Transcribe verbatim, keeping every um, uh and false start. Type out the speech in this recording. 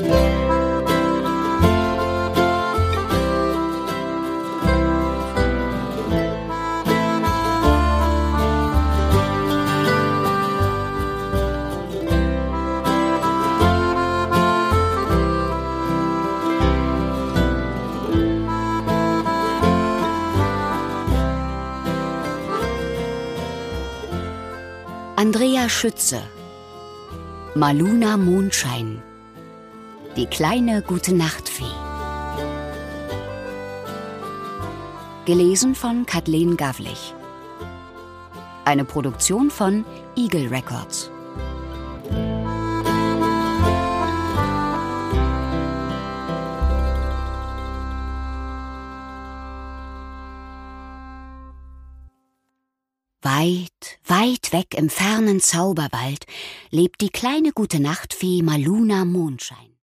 Andrea Schütze, Maluna Mondschein, die kleine Gute-Nacht-Fee. Gelesen von Kathleen Gavlich. Eine Produktion von Eagle Records. Weit, weit weg im fernen Zauberwald lebt die kleine Gute-Nacht-Fee Maluna Mondschein.